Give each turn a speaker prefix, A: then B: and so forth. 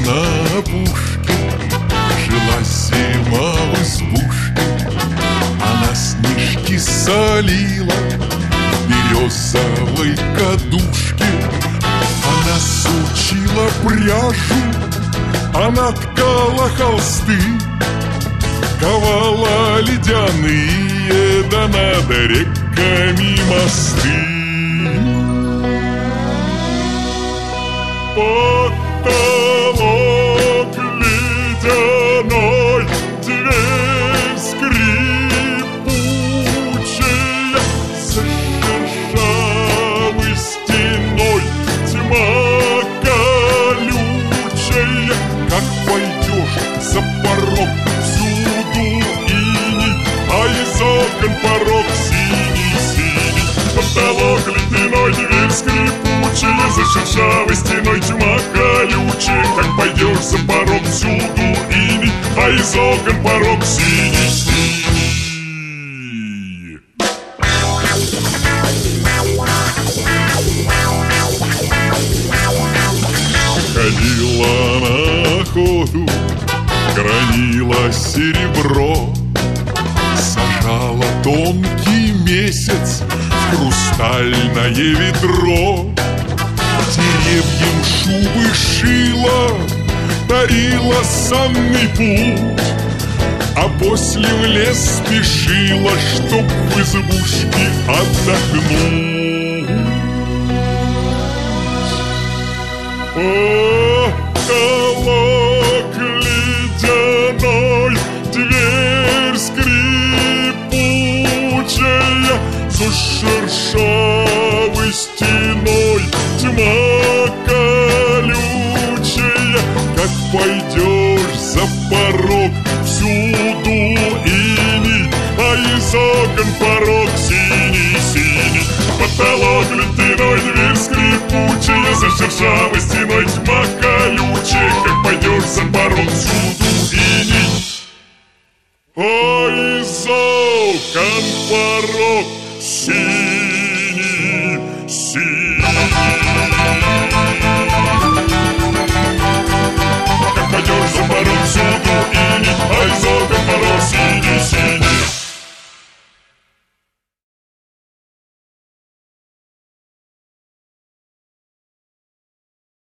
A: на опушке жила зима в избушке. Она снежки солила в березовой кадушке. Она сучила пряжу, она ткала холсты, ковала ледяные, да над реками мосты. Потолок ледяной, дверь скрипучая, за шершавой стеной тьма колючая. Как пойдешь за порог, всюду иней, а из окон порог синий-синий. Потолок ледяной, дверь скрипучая, за шершавой стеной тьма колючая. Как пойдешь за порог, всюду иней, а из окон порог синий-синий. Ходила на охоту, гранила серебро, сажала тонкий месяц в хрустальное ведро. Деревьям шубы шила, дарила санный путь, а после в лес спешила, чтоб в избушке отдохнуть. Потолок ледяной, дверь скрипучая, за шершавой стеной тьма колючая. Как пойдешь за порог, всюду иней, а из окон порог синий-синий. Потолок ледяной, дверь скрипучая, за шершавой стеной тьма колючая. Как пойдешь за порог, всюду иней, а из окон порог синий-синий.